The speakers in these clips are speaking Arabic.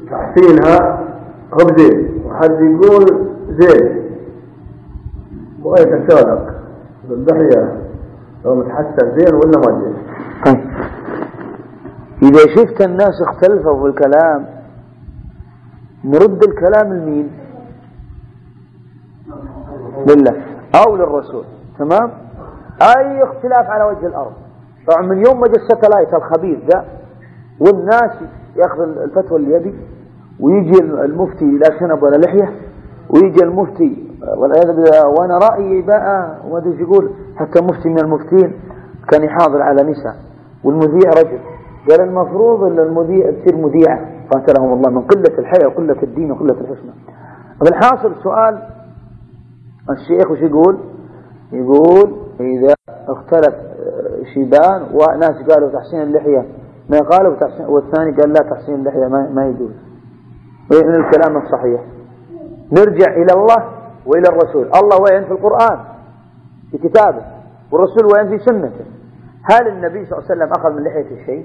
تحسينها هو زين، وحد يقول زين بغيت أسألك بالضحية لو متحسن زين ولا ما زين؟ إذا شفت الناس اختلفوا في الكلام نرد الكلام لمين؟ لله أو للرسول. تمام؟ أي اختلاف على وجه الأرض. طبعا من يوم ما جاء الستلايت الخبيث ده والناس يأخذ الفتوى اللي يبي، ويجي المفتي لا شنب ولا لحية، ويجي المفتي والعياذ بالله وانا رأيي بقى وما ادري يقول. حتى مفتي من المفتين كان يحاضر على نساء والمذيع رجل، قال المفروض ان المذيع تصير مذيعة قاتلهم الله من قلة الحياة وقلة الدين وقلة الحشمة. بالحاصل سؤال الشيخ وش يقول؟ يقول إذا اختلف شيبان وناس قالوا تحسين اللحية ما قالوا تحسين، والثاني قال لا تحسين اللحية ما يجوز، وإن الكلام الصحيح نرجع إلى الله وإلى الرسول. الله وين في القرآن في كتابه، والرسول وين في سنته. هل النبي صلى الله عليه وسلم أخذ من لحية الشيء؟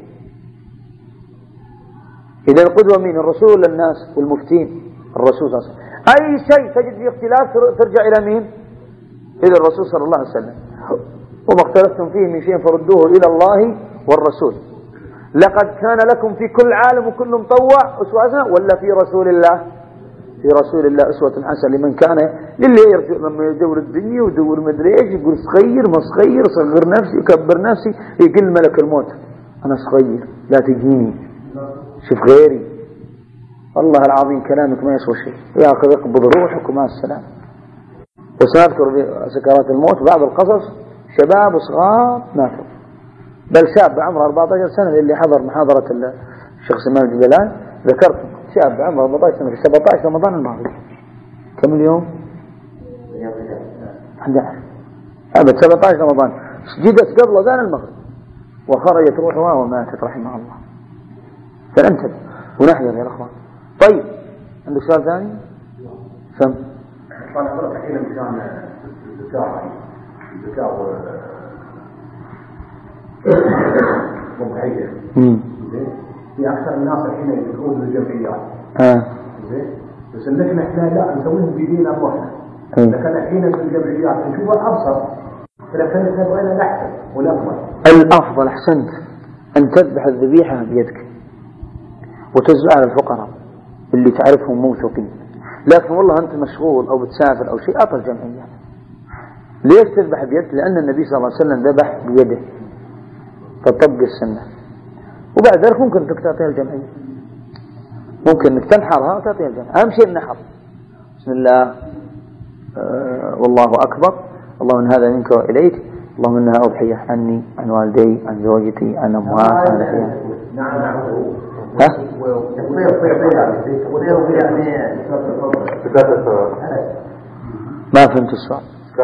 إذا القدوة مين؟ الرسول ولا الناس والمفتين؟ الرسول صلى الله عليه وسلم. أي شيء تجد فيه اختلاف ترجع إلى مين؟ إلى الرسول صلى الله عليه وسلم. وما اختلفتم فيه من شيء فردوه إلى الله والرسول. لقد كان لكم في كل عالم وكل مطوع أسوة حسنة، ولا في رسول الله؟ في رسول الله أسوة حسنة لمن كان للي يرجع لما يدور الدنيا ويدور مدري ايش، يقول صغير ما صغير، صغر نفسي كبر نفسي، يقل ملك الموت أنا صغير لا تجيني شوف غيري. والله العظيم كلامك ما يسوى شيء، ياخذ يقبض روحك ومع السلام. وسنذكر في سكرات الموت بعض القصص شباب صغار ماتوا، بل شاب عمره 14 سنة اللي حضر محاضرة الشيخ سلمان الجبلان ذكرت شاب عمره 14 سنة في 17 رمضان الماضي. كم اليوم؟ 11 أبد 17 رمضان سجدت قبل أذان المغرب وخرجت روحها وماتت رحمها الله. فننتبه ونحذر يا الأخوان. طيب عندك سؤال ثاني؟ سم طال عمرك الحين كان الذكاء مضحية في أكثر الناس الحين يدخلون بالجمعيات زين، بس إن إحنا لا نسويهم بيدينا أموالنا، لكن الحين في الجمعيات نشوفها أبسط، لكن إحنا بغينا الأحسن والأفضل. الأفضل أحسنت أن تذبح الذبيحة بيدك وتوزعها على الفقراء اللي تعرفهم موثوقين. لكن والله أنت مشغول أو بتسافر أو شيء أعطى الجمعية. ليش تذبح بيدك؟ لأن النبي صلى الله عليه وسلم ذبح بيده تطبق السنة. وبعد ذلك ممكن أنك تعطيها الجمعية، ممكن أنك تنحرها وتعطيها الجمعية. أهم شيء النحر. بسم الله والله أكبر، اللهم إن هذا منك وإليك، اللهم إنها أضحية عني عن والدي عن زوجتي عن أموات عن أخيان. نعم. ها؟ ما فهمت السؤال.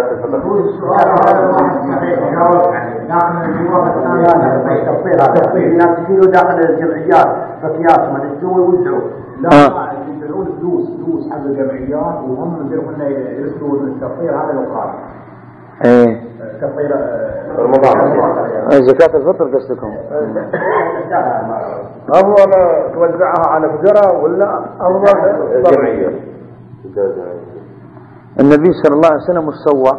الناس يشيلوا داخل الجمعيات بكياس ما نسوي ويوزعوا، لا يدفعون فلوس حق الجمعيات وهم يقدرون يرسلوا التفطير هذا الوقار. ايه تفطير رمضان زكاة الفطر قصدكم؟ أفضل توزعها على فقراء ولا أفضل جمعية؟ النبي صلى الله عليه وسلم سوى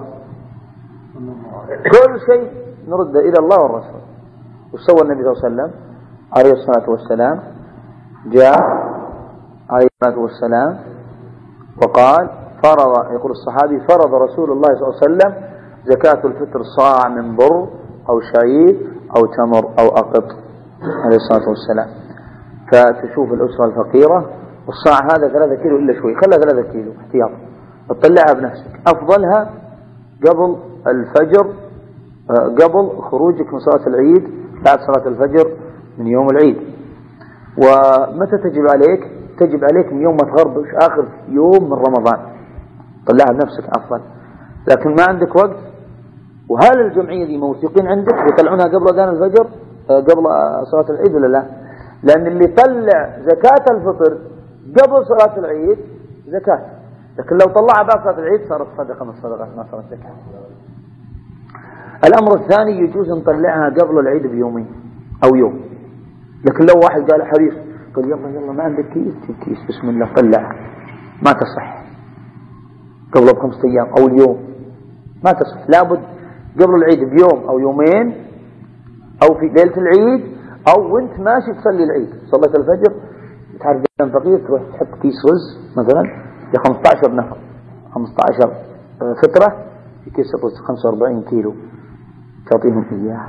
كل شيء نرد إلى الله والرسول. وسوى النبي صلى الله عليه وسلم عليه الصلاة والسلام، جاء عليه الصلاة والسلام وقال فرض، يقول الصحابي فرض رسول الله صلى الله عليه وسلم زكاة الفطر صاع من بر أو شعير أو تمر أو أقط عليه الصلاة والسلام. فتشوف الأسرة الفقيرة الصاع هذا 3 كيلو إلا شوي، خلها 3 كيلو احتياط، تطلعها بنفسك. أفضلها قبل الفجر، قبل خروجك من صلاة العيد، بعد صلاة الفجر من يوم العيد. ومتى تجب عليك؟ تجب عليك من يوم ما تغرب آخر يوم من رمضان، طلعها بنفسك أفضل. لكن ما عندك وقت، وهل الجمعية دي موثوقين عندك يطلعونها قبل أذان الفجر قبل صلاة العيد ولا لا؟ لأن اللي طلع زكاة الفطر قبل صلاة العيد زكاة، لكن لو طلعها بعد صلاة العيد صارت صدقة من الصدقات ما صارت زكاة. الأمر الثاني يجوز نطلعها قبل العيد بيومين أو يوم، لكن لو واحد قال حريص تقول يلا ما عندك كيس، تجيب كيس بسم الله طلع، ما تصح قبل ب5 أيام أو اليوم، ما تصح. لابد قبل العيد بيوم أو يومين، أو في ليلة العيد، أو وانت ماشي تصلي العيد، صليت الفجر تعرف جنب فقير تروح تحط كيس رز مثلا ل 15 نفر، 15 فترة في كيس رز 45 كيلو تعطيهم إياه.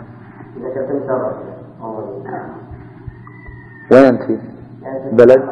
وين أنت فيه؟ بلد؟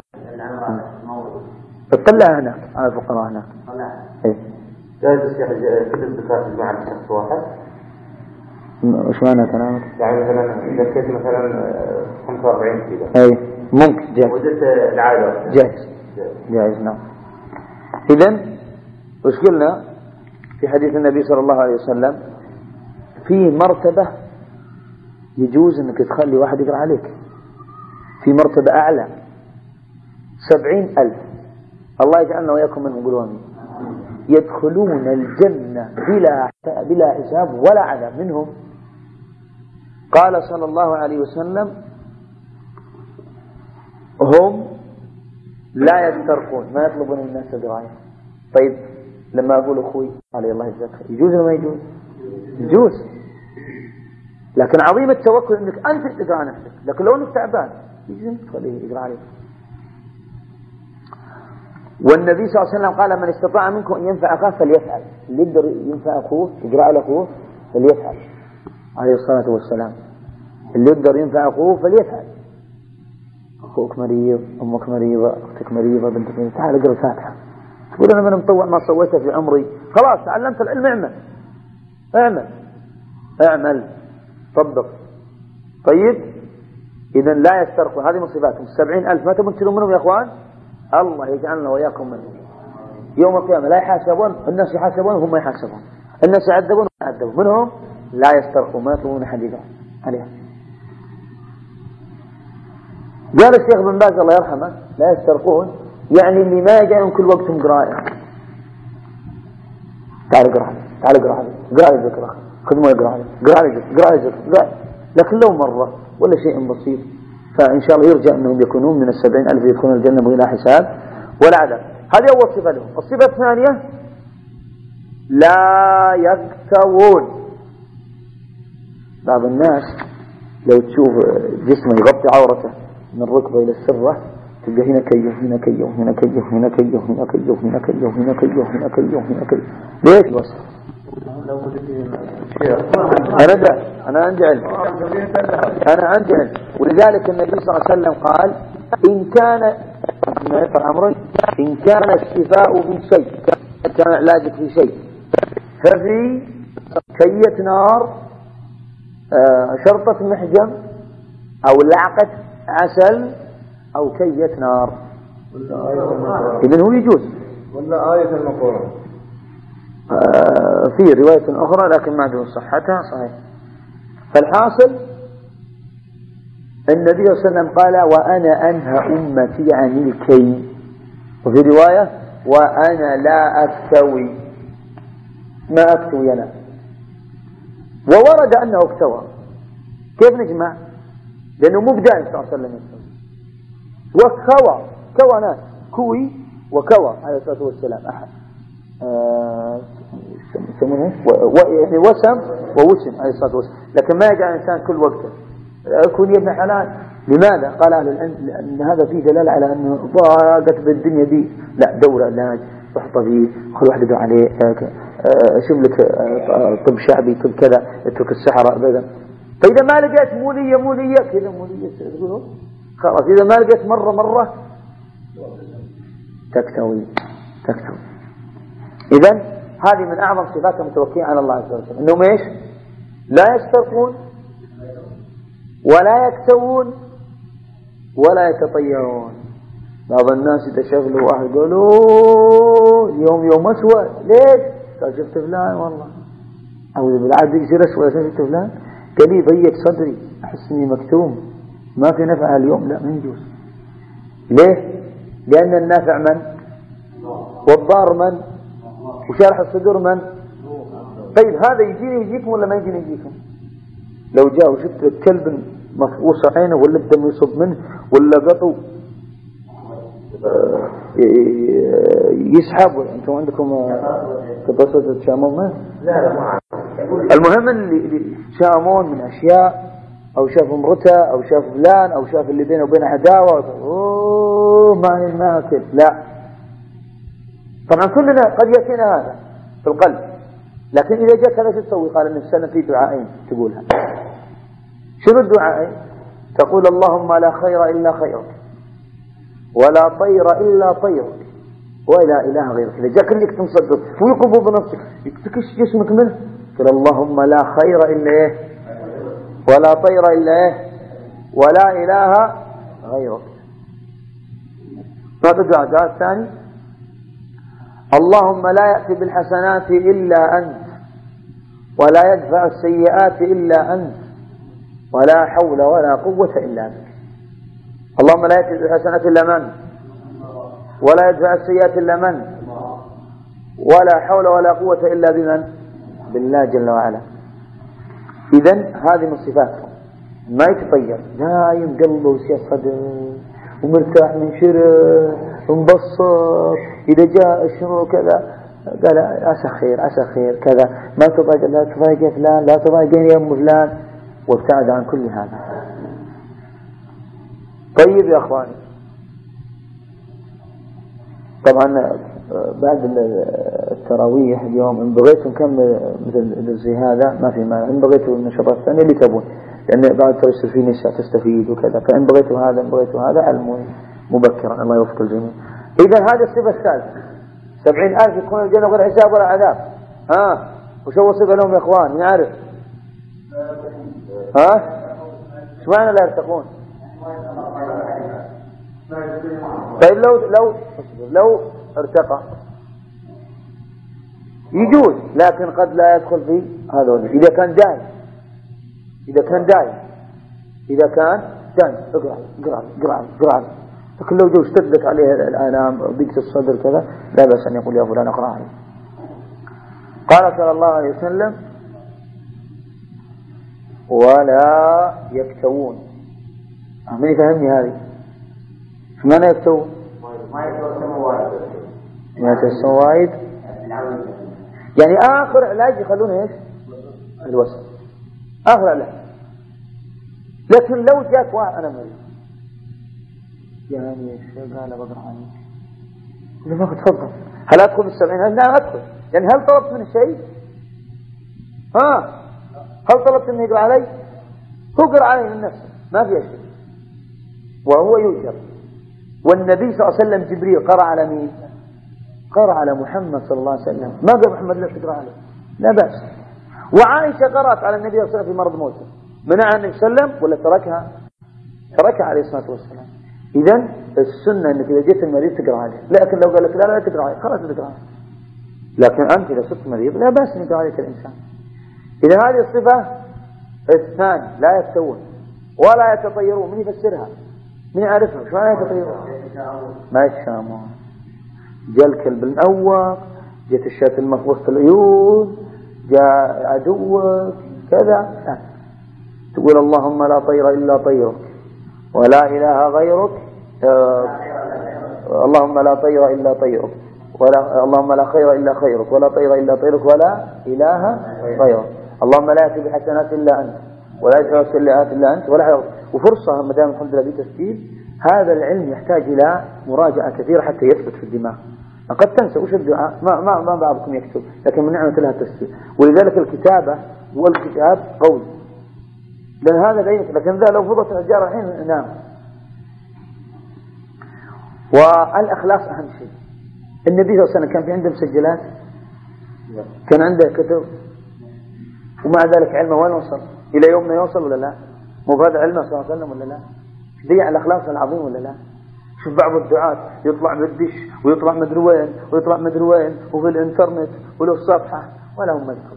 تطلع هناك على الفقراء هناك. إيه. جايز الشيخ كل الزكاة تجمع بشخص واحد. وش معنى كلامك؟ يعني مثلا إذا كنت مثلا 45 كيلو. أي ممكن جائز. وجدت العادة. جائز نعم. إذن وش قلنا في حديث النبي صلى الله عليه وسلم؟ فيه مرتبة يجوز أنك تخلي واحد يقرأ عليك، في مرتبة أعلى 70,000 الله يجعلنا وياكم من قولوا يدخلون الجنة بلا حساب ولا عذاب. منهم قال صلى الله عليه وسلم هم لا يسترقون، ما يطلبون الناس دراية. طيب لما أقول أخوي عليه الله يجزاك يجوز ولا ما يجوز؟ يجوز، لكن عظيم التوكل أنك أنت تقرأ نفسك. لكن لو أنك تعبان يجوز تخليه يقرأ عليك. والنبي صلى الله عليه وسلم قال من استطاع منكم أن ينفع أخاه فليفعل، اللي يقدر ينفع أخوه يقرأ على أخوه فليفعل عليه الصلاة والسلام. اللي يقدر ينفع أخوه فليفعل. أخوك مريض، أمك مريضة، أختك مريضة، بنتك مريضة، تعال اقرأ الفاتحة. تقول أنا من مطوع ما صويته في عمري، خلاص تعلمت العلم، اعمل طبق. طيب إذن لا يسترقوا، هذه من صفاتهم 70,000 ما تبون تشيلون منهم يا أخوان، الله يجعلنا وياكم منهم. يوم القيامة لا يحاسبون الناس، يحاسبون وهم ما يحاسبون، الناس يعذبون وهم يعذبون. منهم لا يسترقوا، ما يطلبون حديثا عليها. قال الشيخ بن باز الله يرحمه لا يسترقون يعني اللي ما يجعلون كل وقتهم قراءة. تعال اقرأ لي ذكر، خذ ما يقرأ لي، اقرأ لي ذكر، لكن لو مرة ولا شيء بسيط، فإن شاء الله يرجى أنهم يكونون من 70,000 يدخلون الجنة بلا حساب ولا عذاب. هذه أول صفة لهم. الصفة الثانية لا يكتوون. بعض الناس لو تشوف جسمه يغطي عورته من الركبة إلى السرة تلقى هنا كيه هنا كيه هنا كيه هنا كيه هنا كيه هنا كيه هنا كيه هنا كيه هنا كيه. ليش الوصف؟ أنا عندي علم، ولذلك النبي صلى الله عليه وسلم قال إن كان الشفاء في شيء، كان علاجك في شيء، ففي كية نار، شرطة محجم، أو لعقة عسل، أو كية نار، إذن هو يجوز. ولا آية المقرآن في رواية أخرى لكن ما دون صحتها صحيح. فالحاصل النبي صلى الله عليه وسلم قال وأنا أنهى أمتي عن الكي، وفي رواية وأنا لا أكتوي، ما أكتوي أنا. وورد أنه اكتوى، كيف نجمع؟ لأنه مبدأ صلى الله عليه وسلم وكوى ناس، كوي وكوى عليه الصلاة والسلام أحد يسمونه يعني وسم ووسم عليه الصلاة والسلام. لكن ما يجعل الإنسان كل وقته كون يا ابن حلال. لماذا؟ قال أهل العلم لأن هذا فيه دلالة على أنه ضاقت بالدنيا دي. لا، دور علاج، روح طبيب، خذ واحد يدعو عليه، شوف لك طب شعبي، طب كذا، اترك السحرة بذا. فإذا ما لقيت مولية كذا، مولية تقولون خلاص. إذا ما لقيت مرة تكتوي. إذن هذه من أعظم صفات المتوكلين على الله عز وجل، إنهم إيش؟ لا يسترقون ولا يكتوون ولا يتطيرون. بعض الناس إذا شغلوا واحد يقولوا اليوم يوم أسود، ليش؟ قال شفت فلان والله، أو بالعادة يصير أسود، شفت فلان قال لي ضيق صدري، أحس إني مكتوم، ما في نفع اليوم، لا ما يجوز. ليه؟ لأن النافع من؟ والضار من؟ وشارح الصدور من؟ طيب هذا يجيني يجيكم ولا ما يجيني يجيكم؟ لو جاء وشفت كلب مفقوس عينه ولا الدم يصب منه ولا قطو يسحب. أنتم عندكم كبسة تشامون؟ لا ما. المهم اللي شامون من أشياء، أو شاف امرته أو شاف فلان أو شاف اللي بينه وبين عداوة، ما ناكل. لا، طبعا كلنا قد يأتينا هذا في القلب، لكن إذا جاء كذا شو تسوي؟ قال النبي صلى الله عليه وسلم في دعائين تقولها. شنو الدعائين؟ تقول اللهم لا خير إلا خيرك، ولا طير إلا طيرك، ولا إله غيرك. إذا جاء كل يكتم صدرك ويقبض بنفسك يكتكش جسمك منه، قال اللهم لا خير إلا إيه، ولا طير إلا إيه، ولا إله غيرك. هذا الدعاء الثاني اللهم لا يأتي بالحسنات إلا أنت، ولا يدفع السيئات إلا أنت، ولا حول ولا قوة إلا بك. اللهم لا يأتي بالحسنات إلا من، ولا يدفع السيئات إلا من، ولا حول ولا قوة إلا بمن؟ بالله جل وعلا. إذن هذه من صفاته، ما يتطير، دايم قلبه وسيا صدر ومرتاح من شره ومبسط. إذا جاء الشروع كذا قال عسى خير عسى خير كذا، ما تضايق، لا تضايق يا فلان، لا تضايقني يا أم فلان، وابتعد عن كل هذا. طيب يا أخواني، طبعا بعد التراويح اليوم إن بغيتوا نكمل مثل زي هذا ما في مانع، إن بغيتوا النشاطات الثانية اللي تبون، لأن بعد يصير في نساء تستفيد وكذا، فإن بغيتوا هذا إن بغيتوا هذا علموا مبكرا. الله يوفق الجميع. إذا هذه الصفة الثالثة 70,000 يكون الجنة غير حساب ولا عذاب. وش هو صفة لهم يا إخوان؟ يعرف؟ ايش معنى لا يرتقون؟ طيب لو ارتقى يجوز، لكن قد لا يدخل في هذول إذا كان داعي. اقرأ. لكن لو جو اشتدت عليه الآلام ضيقة الصدر كذا لا بأس أن يقول يا فلان اقرأ علي. قال صلى الله عليه وسلم ولا يكتوون. من يفهمني هذه؟ معنى يكتوون؟ ما السوايد يعني آخر علاج يخلونه إيش؟ الوسط، آخر علاج. لكن لو جاك واحد أنا مريض يعني الشيء قال بقرأ عنك، لما تفضل هل أدخل ب70؟ لا أدخل. يعني هل طلبت من الشيء؟ هل طلبت منه يقرأ علي؟ هو قرأ علي من نفسه ما في شيء، وهو يؤجر. والنبي صلى الله عليه وسلم جبريل قرأ على مين؟ قرأ على محمد صلى الله عليه وسلم، ما قال محمد لا تقرأ عليه، لا بأس. وعائشة قرأت على النبي صلى الله عليه وسلم في مرض موته، منعها النبي صلى الله عليه وسلم ولا تركها عليه الصلاة والسلام. إذن السنة أنك إذا جيت المريض تقرأ عليه، لكن لو قال لك لا تقرأ عليه خلاص تقرأ عليه. لكن أنت إذا صرت مريض لا بأس أن يقرأ عليك الإنسان. إذا هذه الصفة الثاني لا يكتوون ولا يتطيرون. من يفسرها؟ من يعرفها؟ شو معنى يتطيرون؟ ما يتشامون. جاء الكلب الأول، جاءت الشاة المخبوصة العيون، جاء عدوك كذا، تقول اللهم لا طير إلا طيرك، ولا إله غيرك، اللهم لا طير إلا طيرك، ولا اللهم لا خير إلا خيرك، ولا طير إلا طيرك، ولا إله غيرك. اللهم لا يأتي بحسنات إلا أنت، ولا يدفع السيئات إلا أنت، ولا حول. وفرصة ما دام الحمد لله بتسجيل هذا العلم يحتاج إلى مراجعة كثيرة حتى يثبت في الدماغ. قد تنسى وش الدعاء، ما بعضكم يكتب، لكن من نعمة لها التسجيل. ولذلك الكتابة والكتاب قوي، لأن هذا بعينك. لكن ذا لو فضت الأشجار الحين نام. والإخلاص أهم شيء. النبي صلى الله عليه وسلم كان في عنده مسجلات، كان عنده كتب، ومع ذلك علمه وين وصل؟ إلى يومنا يوصل ولا لا؟ مو بهذا علمه صلى الله عليه وسلم ولا لا؟ ضيع الأخلاص العظيم ولا لا؟ شوف بعض الدعاة يطلع بالدش ويطلع مدري وين ويطلع مدري وين وفي الانترنت وله الصفحة ولا هم مذكر.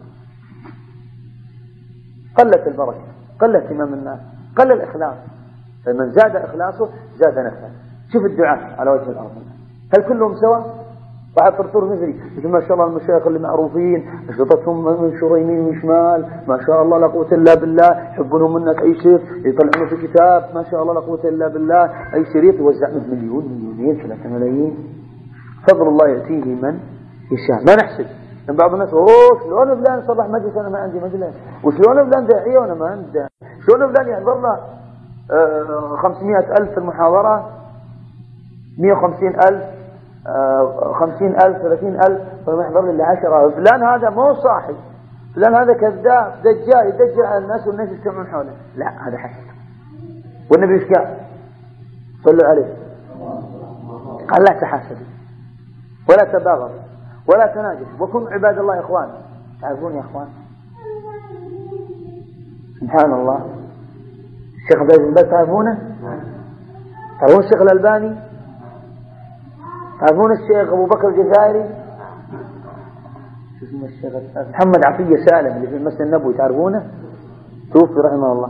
قلت البركة، قل اهتمام الناس، قل الإخلاص. فمن زاد إخلاصه زاد نفسه. شوف الدعاة على وجه الأرض هل كلهم سوا؟ واحد طرطور مثلي، مثل ما شاء الله المشايخ اللي معروفين أشرطتهم منشورة يمين وشمال، ما شاء الله لا قوة إلا بالله، يحبونهم الناس أي شيء يطلعونه في كتاب، ما شاء الله لا قوة إلا بالله، أي شريط يوزع منه مليون مليونين 3 ملايين. فضل الله يأتيه من يشاء. ما نحسب من بعض الناس شلون فلان صباح مجلس أنا ما عندي مجلس، وشلون فلان داعية وأنا ما عندي داعية، شلون فلان يحضرنا 500,000 في المحاضرة، 150,000 50,000 30,000 فما يحضر لي 10. فلان هذا مو صاحي، فلان هذا كذاب دجال يدجل على الناس والناس يجتمعون حوله. لا هذا حسد. والنبي ايش قال؟ صلوا عليه، قال لا تحاسدوا ولا تباغضوا ولا تناجشوا وكونوا عباد الله اخوان. تعرفون يا اخوان سبحان الله الشيخ عبد العزيز بن باز تعرفونه؟ تعرفون الشيخ الألباني؟ تعرفون الشيخ أبو بكر الجزائري؟ شو اسمه الشيخ محمد عطية سالم اللي في المسجد النبوي تعرفونه؟ توفي رحمه الله.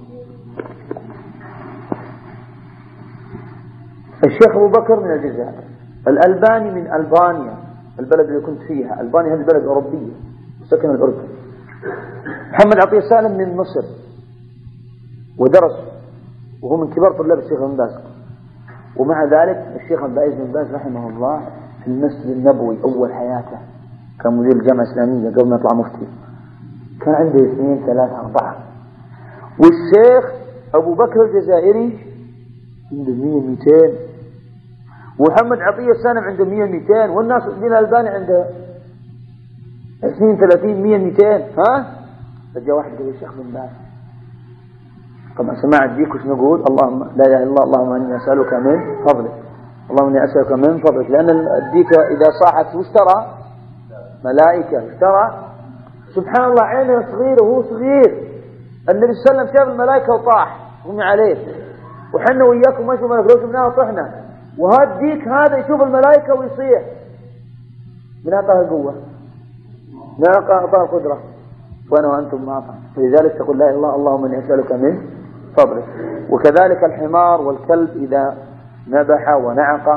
الشيخ أبو بكر من الجزائر، الألباني من ألبانيا البلد اللي كنت فيها. ألبانيا هذه بلد أوروبية وسكن الأردن. محمد عطية سالم من مصر ودرس وهو من كبار طلاب الشيخ ابن باز. ومع ذلك الشيخ عبد العزيز بن باز رحمه الله في المسجد النبوي أول حياته كان مدير الجامعة الإسلامية قبل ما يطلع مفتي، كان عنده 2 3 4. والشيخ أبو بكر الجزائري عنده 100 200، ومحمد عطية سالم عنده 100 200، والناس الدين الألباني عنده 20 30 100 200. ها فجاء واحد قال الشيخ بن باز طبعا سماع الديك وش نقول؟ اللهم لا اله الا الله، اللهم اني اسالك من فضلك، اللهم اني اسالك من فضلك. لان الديك اذا صاحت وش ترى؟ ملائكه. وش ترى؟ سبحان الله عينه صغيره وهو صغير. النبي صلى الله عليه وسلم شاف الملائكه وطاح هم عليه، وحنا وياكم ما نشوف ملائكه، لو شفناها طحنا. وهذا الديك هذا يشوف الملائكه ويصيح. من اعطاه القوه؟ من اعطاه القدره؟ وانا وانتم ما اعطاه. فلذلك تقول لا اله الا الله، اللهم اني اسالك من فضلك. وكذلك الحمار والكلب إذا نبح ونعق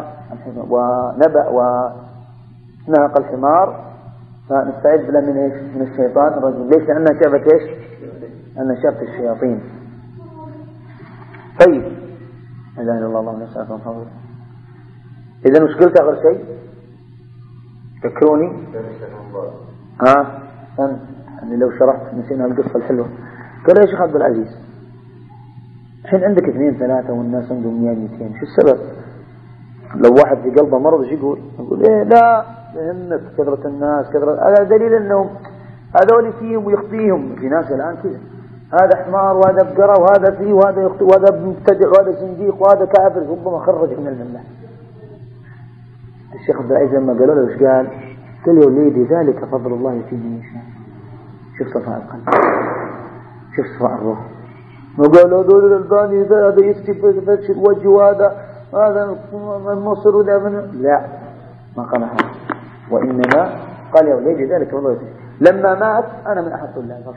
ونعق الحمار فنستعيذ بالله من ايش؟ من الشيطان الرجيم. ليش؟ لأنها شافت ايش؟ لأنها شافت الشياطين. طيب لا اله الا الله، اللهم اني اسالك من فضلك. إذا وش قلت آخر شيء؟ تذكروني؟ يعني لو شرحت نسينا القصة الحلوة. قال يا شيخ عبد العزيز الحين عندك 2 3 والناس عندهم 100 200، شو السبب؟ لو واحد في قلبه مرض ايش يقول؟ يقول ايه لا يهمك كثرة الناس كثرة. هذا دليل انهم هذول فيهم ويخطيهم. في ناس الان كذا، هذا حمار وهذا بقرة وهذا فيه وهذا يخطي وهذا مبتدع وهذا زنديق وهذا كافر، ربما خرج من الملة. الشيخ عبد العزيز لما قالوا له ايش قال؟ قال يا وليدي ذلك فضل الله يؤتيه من يشاء. شوف صفاء القلب، شوف صفاء الروح. وقالوا هذول الألباني هذا يفتي الوجه وهذا من مصر وذا من لا، ما قال هذا. وإنما قال يا وليدي ذلك والله يؤتيه. لما مات أنا من أحد طلاب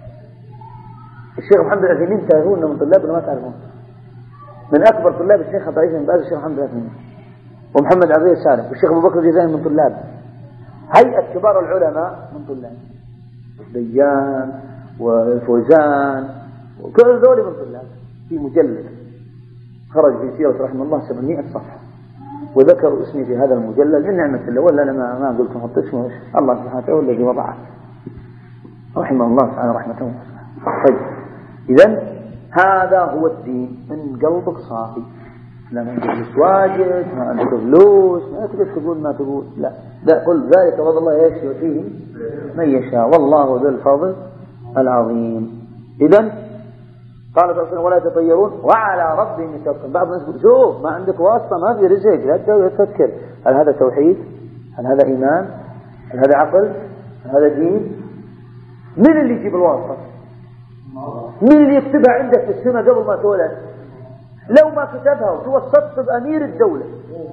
الشيخ محمد العثيمين. تعرفون من طلابنا ما تعرفون؟ من أكبر طلاب الشيخ عبد العزيز بن باز الشيخ محمد العثيمين، ومحمد عبد السالم، والشيخ أبو بكر الجزائري من طلاب. هيئة كبار العلماء من طلاب، ديان وفوزان وكل ذولي من طلاب. في مجلد خرج في سيرة رحمه الله 700 صفحة، وذكروا اسمي في هذا المجلد من نعمة الله. ولا أنا ما قلت حط اسمه، الله سبحانه وتعالى الذي وضعه رحمه الله تعالى رحمته. طيب إذن هذا هو الدين من قلبك صافي، لا ما عندك واجد، ما عندك فلوس، ما تقدر تقول ما تقول، لا قل ذلك فضل الله ايش يؤتيه من يشاء والله ذو الفضل العظيم. إذن قال صلى الله عليه وسلم ولا يتطيرون وعلى ربهم يتوكلون. بعض الناس يقول شوف ما عندك واسطة ما في رزق، لا تفكر. هل هذا توحيد؟ هل هذا إيمان؟ هل هذا عقل؟ هل هذا دين؟ من اللي يجيب الواسطة؟ من اللي يكتبها عندك في السنة قبل ما تولد؟ لو ما كتبها وتوسطت بأمير الدولة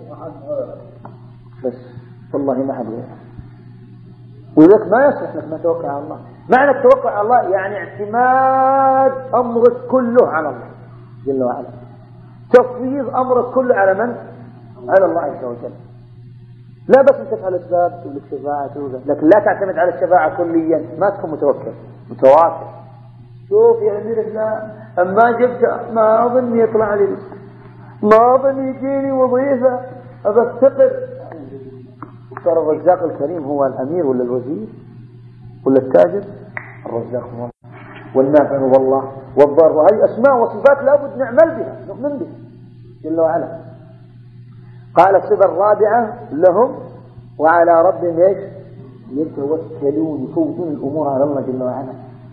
بس والله ما حد غيره. وذلك ما يصلح لك ما توقع على الله. معنى التوقع على الله يعني اعتماد أمرك كله على الله جل وعلا، تفويض أمرك كله على من؟ على الله عز وجل. لا بس أن تفعل أسباب تقول لك شفاعة لكن لا تعتمد على الشفاعة كليا، ما تكون متوكل متواكل. شوف يا أمير الله أما جبت ما أظن يطلع لي، ما أظن يجيني وظيفة أبستقر. ترى الرزاق الكريم هو الأمير ولا الوزير ولا التاجر؟ الرزاق هو الله، والنافع هو الله، والضار. وهذه أسماء وصفات لابد نعمل بها نؤمن بها جل وعلا. قال الصفة الرابعة لهم وعلى ربهم ايش؟ يتوكلون، يفوضون الأمور على الله جل وعلا.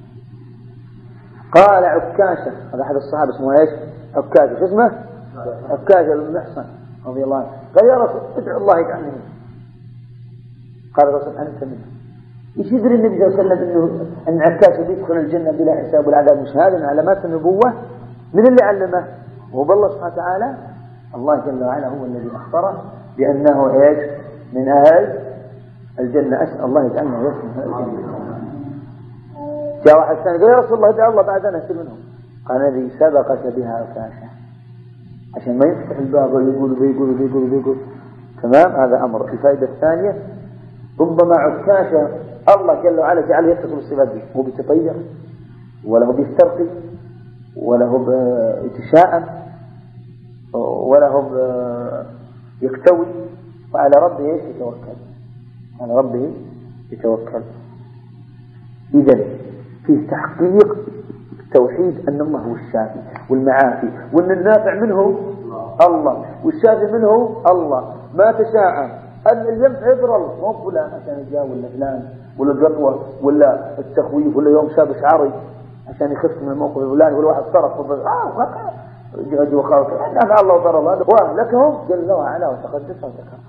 قال عكاشة، هذا أحد الصحابة اسمه ايش؟ عكاشة. شو اسمه؟ عكاشة بن محصن رضي الله عنه. قال يا رسول ادعو الله يجعلني منه. قال الرسول أنت منه. ايش يدري النبي صلى الله عليه وسلم أن عكاشة بيدخل الجنة بلا حساب ولا عذاب؟ مش هذا من علامات النبوة؟ من اللي علمه؟ هو بالله سبحانه وتعالى. الله جل وعلا هو الذي أخبره بأنه ايش؟ من أهل الجنة. أسأل الله يجعلنا ويسمى من أهل الجنة. جاء واحد ثاني قال يا رسول الله ادعو الله بعد أن أسر منهم. قال الذي سبقك بها عكاشة، عشان ما يفتح الباب ويقول. تمام. هذا أمر. الفائدة الثانية ربما عكاشة الله جل وعلا جعله يتصل بالصفات دي، هو بيتطير ولا هو بيسترقي ولا هو بيتشاءم ولا هو يكتوي، وعلى ربه يتوكل. على ربه يتوكل. إذن فيه تحقيق توحيد أن الله هو الشافي والمعافي، وأن النافع منه الله والشافي منه الله. ما تشاءم الينفع يضر الله، مو فلان عشان يجاوب ولا فلان ولا القطوة ولا التخويف ولا يوم شاب شعري عشان يخف من الموقف الفلاني ولا واحد صرف جهد وخاوف. نفع الله وضر الله وأهلكهم جل وعلا وتقدس وتكرم.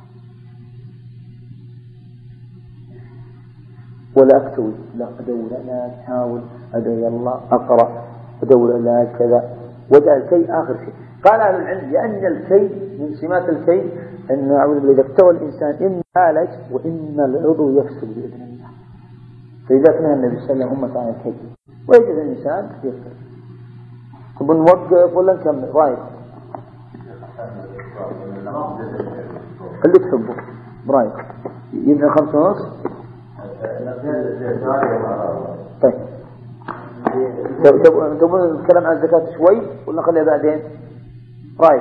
ولا أكتوي، لا أدور لا أحاول أدعي الله أقرأ أدور لا كذا وجعل الكي آخر شيء. قال أهل العلم لأن الكي من سمات الكي أن أعوذ بالله إذا اكتوى الإنسان إما عالج وإما العضو يفسد بإذن الله. فإذا كان النبي صلى الله عليه وسلم أمة عن الكي ويجد الإنسان يفسد. طب نوقف ولا نكمل؟ رايك اللي تحبه برايك يبنى 5:30. طيب تبون نتكلم عن الزكاة شوي ولا نخليها بعدين؟ رايك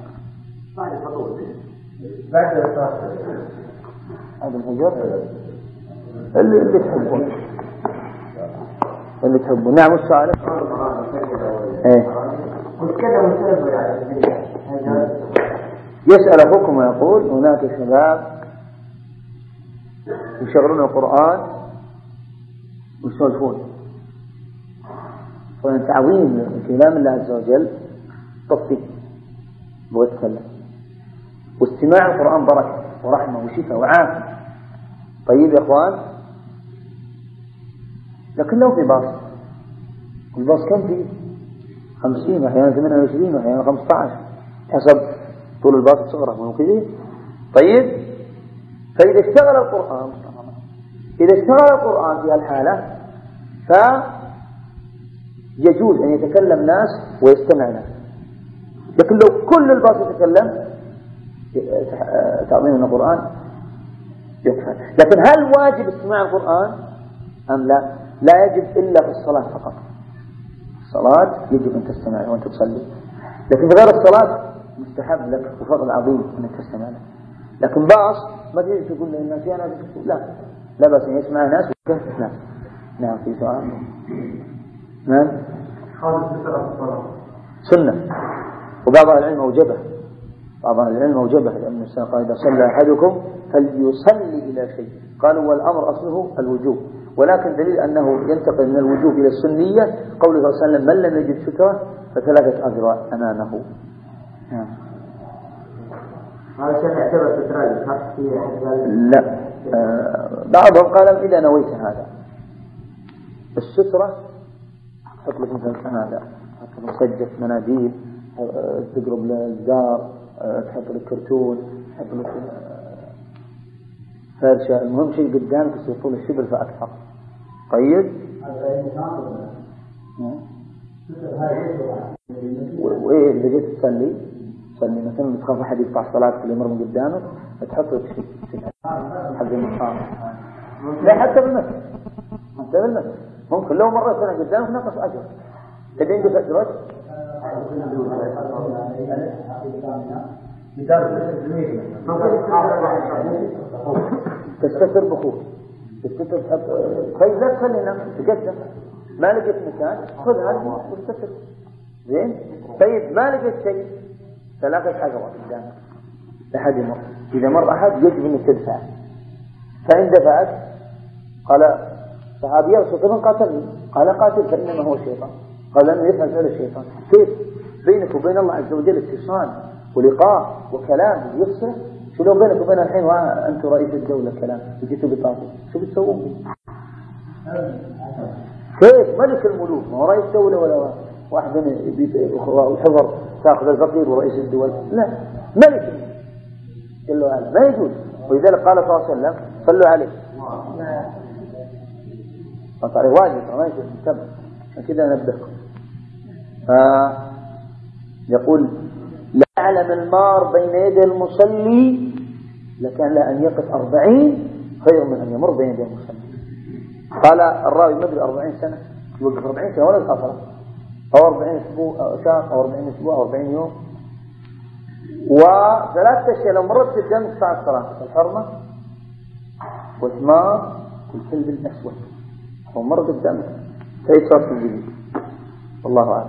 بعد الصلاة هذا الفجر اللي تحبون اللي تحبون. نعم السؤال يسأل أخوكم ويقول هناك شباب يشغلون القرآن ويسولفون، تعظيم كلام الله عز وجل طفي ويتكلم، واستماع القرآن بركة ورحمة وشفاء وعافية. طيب يا أخوان، لكن لو في باص، الباص كم فيه 50 أحيانا 28 أحيانا 15 حسب طول الباص وصغره وكذا. طيب فإذا اشتغل القرآن في هالحالة فيجوز أن يتكلم ناس ويستمع ناس. لكن لو كل الباص يتكلم تعظيم القرآن يكفى. لكن هل واجب استماع القرآن أم لا؟ لا يجب إلا في الصلاة فقط. الصلاة يجب أن تستمع وأن تصلي، لكن في غير الصلاة مستحب لك وفضل عظيم أنك تستمع له. لكن باص ما تجي تقول للناس أنا لا بس يسمع ناس ويكفي ناس. نعم في سؤال. نعم سنة، وبعض العلم أوجبه، لأن الإنسان قال إذا صلى أحدكم فليصلي إلى شيء، قالوا والأمر أصله الوجوب، ولكن دليل أنه ينتقل من الوجوب إلى السنية قوله صلى الله عليه وسلم من لم يجد سترة فثلاثة أذرع أمامه. هذا شيء يعتبر سترة لا، بعضهم قال إذا نويت هذا السترة حط لك مثلا هذا مسجف مناديل، تقرب للجار، تحط لك كرتون، تحط لك فرشة، المهم شيء قدامك يصير طول الشبر فأكثر. طيب وإيه إذا جيت تصلي تصلي مثلا تخاف أحد يقطع صلاتك اللي يمر من قدامك تحط لك شيء حق المقام. لا حتى بالمسجد ممكن لو مرة سنة قدامك نقص أجر تبين بس أجرك تستثر بخوف تستثر طيب لا تخلي نفسك تقدم ما لقيت مكان خذ هذا واستثر زين. طيب ما لقيت شيء 3 أجرات قدامك لحد يمر. إذا مر أحد يجب أن تدفع. فإن دفعت قال صحابي يا رسول الله قاتلني قال قاتل فإنما هو شيطان. قال أنه يفعل فعل الشيطان. كيف بينك وبين الله عز وجل اتصال ولقاء وكلام يفصل؟ شو لو بينك وبين الحين وأنت رئيس الدولة كلام يجيتوا بطاقة شو بتسوون؟ كيف ملك الملوك ما هو رئيس دولة ولا واحد وحضر تأخذ الفقير ورئيس الدول؟ لا ملك جل وعلا ما يجوز. ولذلك قال صلى الله عليه وسلم صلوا عليه فصار واجب ما يجوز متبع. كذا نبدأكم. يقول لا يعلم المار بين يدي المصلي لكان لا أن يقف 40 خير من أن يمر بين يدي المصلي. قال الراوي مدري 40 سنة يوقف 40 سنة ولا الآخرة أو 40 أسبوع أو شهر أو 40 أسبوع أو 40 يوم. وثلاثة أشياء لو مرت قدامك ساعة الصلاة الحرمة والحمار والكلب الأسود لو مرت قدامك تعيد صلاة الجديد. والله أعلم.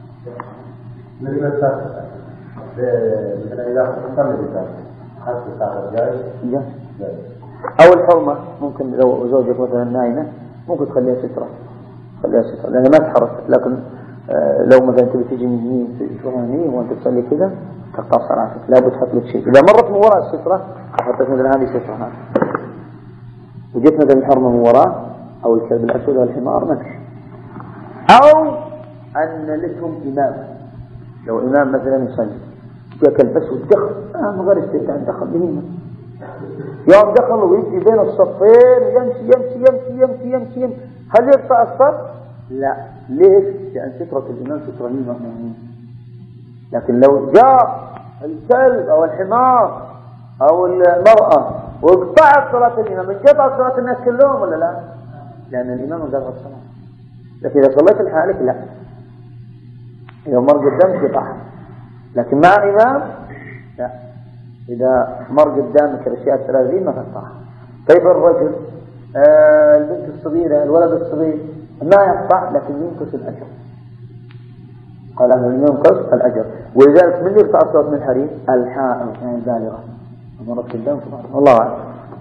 أو الحرمة ممكن لو زوجك مثلا نايمة ممكن تخليها سترة لأنها ما تحرك. لكن لو مثلا تبي تيجي من يمين تشوفها يمين وأنت تصلي كذا تقطع صلاتك لا بتحط لك شيء. إذا مرت من وراء السترة حطيت مثل هذه سترة هذه وجيت مثل الحرمة من وراء أو الكلب الأسود أو الحمار نكش. أو أن لكم إمام لو إمام مثلا يصلي جاء كلب أسود دخل مغير استيطان دخل بهيمة يوم دخل ويجي بين الصفين يمشي هل يقطع الصف؟ لا. ليش؟ لأن سترة الإمام سترة للمأمومين. لكن لو جاء الكلب أو الحمار أو المرأة وقطعت صلاة الإمام انقطعت صلاة الناس كلهم ولا لا؟ لأن الإمام قطع الصلاة. لكن إذا صليت لحالك لا. إذا مر قدامك قطعها. لكن مع إمام لا. إذا مر قدامك الأشياء 30 ما تقطعها. طيب الرجل البنت الصغيرة الولد الصغير ما يقطع لكن ينقص الأجر. قال أهل العلم ينقص الأجر. ولذلك من يقطع الصلاة من الحريم؟ الحائض يعني البالغة مرت قدام الله أعلم.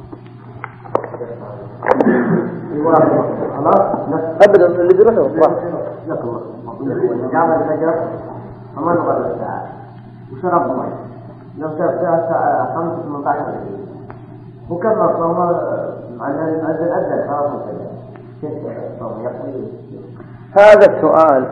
أبدا اللي بيروح جامع الفجر أمان غير الساعة وشرب ماء لو شرب الساعة 5:18 وكبر صوم على الأذن خلاص الفجر كيف صوم يقضي؟ هذا السؤال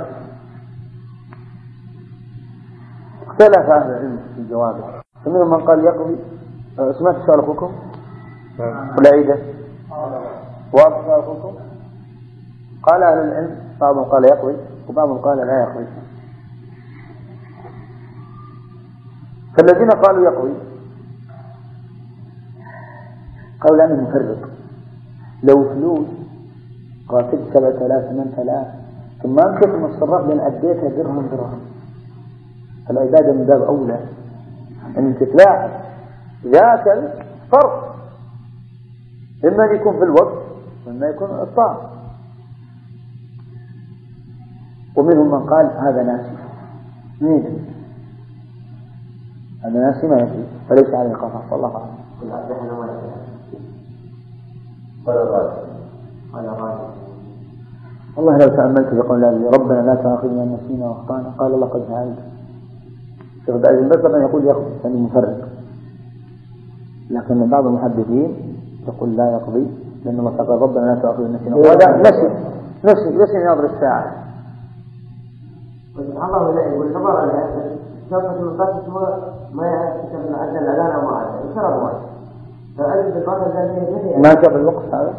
اختلف أهل العلم في جوابه. فمنهم من قال يقضي. سمعت سؤال أخوكم؟ ولا عيده؟ واضح سؤال أخوكم؟ قال أهل العلم بعضهم قال يقضي وبعضهم قال لا يقضي. فالذين قالوا يقضي قالوا لأنه مفرق. لو فلوس راتب 3000 من 3 ثم أنت من الصراف لأن أديتها درهم العبادة من باب أولى أن تتلاحظ ذاك الفرق إما يكون في الوقت وإما يكون الطاعة. ومنهم من قال هذا ناسي هذا ناسي ما يجري فليس عليه قصاص. والله أعلم. والله لو تأملت يقول ربنا لا تأخذنا إن نسينا وأخطأنا قال الله قد فعلت. شيخ بعد بس طبعا يقول يقضي يعني مفرق. لكن بعض المحدثين يقول لا يقضي لأن الله قال ربنا لا تأخذنا إن نسينا وهذا نسي نظر الساعة. الله يقول نظر على شافت المقاصد ما يعرف من عدل الأذان أو ما عدل وشرب واحد فأجد الفرق ذلك ما جاب الوقت هذا